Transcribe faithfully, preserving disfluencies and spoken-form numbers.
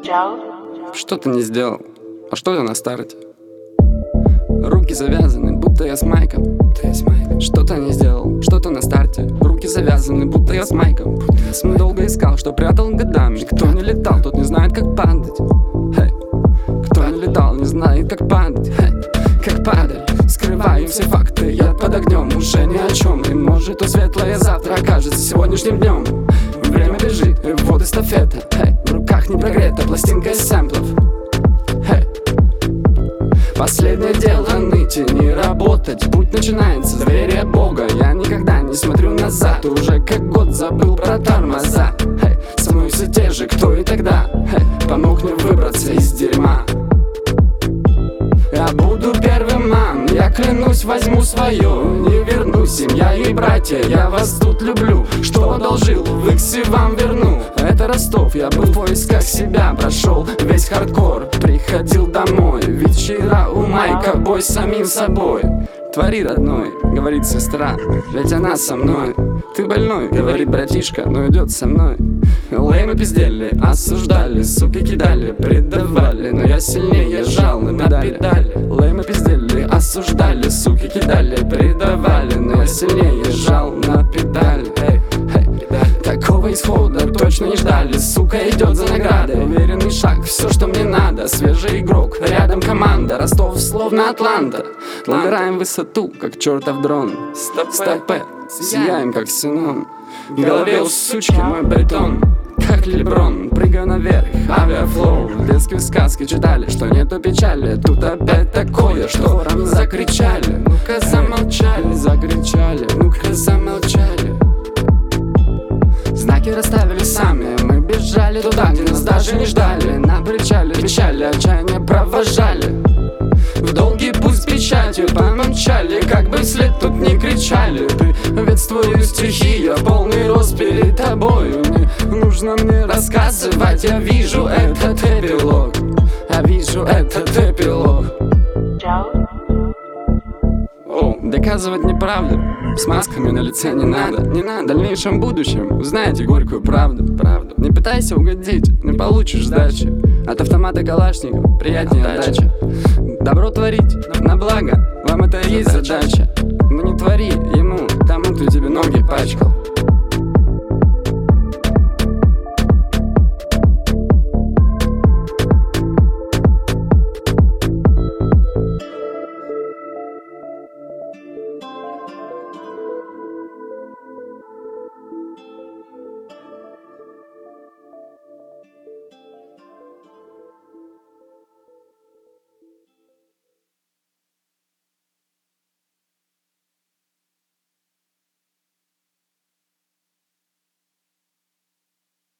Что ты не сделал? А что ты на старте? Руки завязаны, будто я с Майком. Что-то не сделал, что-то на старте. Руки завязаны, будто я с Майком. Долго искал, что прятал годами. Кто не летал, тот не знает, как падать. Hey. Кто не летал, не знает, как падать. Hey. Как падать, скрываю все факты. Я под огнем, уже ни о чем. И может, то светлое завтра окажется сегодняшним днем. Время бежит, вот эстафета. Hey. В руках не прогрета пластинка из сэмплов. Hey. Последнее дело ныть и не работать. Путь начинается с доверия Бога. Я никогда не смотрю назад. Уже как год забыл про тормоза. Hey. Со мной все те же, кто и тогда. Hey. Помог мне выбраться из дерьма. Я буду первым, мам, я клянусь, возьму свое. Не вернусь, семья и братья, я вас тут люблю. Что одолжил, в иксе вам верну. Это Ростов, я был в поисках себя. Прошел весь хардкор, приходил домой. Вечера у Майка, бой с самим собой. Твори, родной, говорит сестра, ведь она со мной. Ты больной, говорит братишка, но идет со мной. Леймы пиздели, осуждали, суки кидали, предавали. Но я сильнее жал на педали. Леймы пиздели, осуждали, суки кидали, предавали. Но я сильнее жал на педали. Эй, эй. Такого исхода точно не ждали. Сука идет за наградой, уверенный шаг, все, что мне надо. Свежий игрок, рядом команда. Ростов словно Атланта. Набираем высоту, как чертов дрон. Стопэ, сияем, как ксенон. В голове у сучки мой бетон, как Леброн. Прыгаю наверх, авиафлоу. В детской сказке читали, что нету печали. Тут опять такое, что хором закричали. Ну-ка замолчали, закричали. Ну-ка замолчали. Знаки расставили сами, мы бежали туда, где нас даже не ждали. На причале печали, отчаяние провожали. В долгий путь с печатью помолчали, как бы вслед тут не кричали. Приветствую стихия, полный рост перед тобою. Не нужно мне рассказывать, я вижу этот эпилог. Я вижу этот эпилог. О, доказывать неправду с масками на лице не надо. Не надо, в дальнейшем будущем узнаете горькую правду. Правду. Не пытайся угодить, не получишь сдачи. От автомата Калашников приятнее отдача. Добро творить на благо, вам это и есть задача. Но не твори ему, тому, кто тебе ноги пачкал.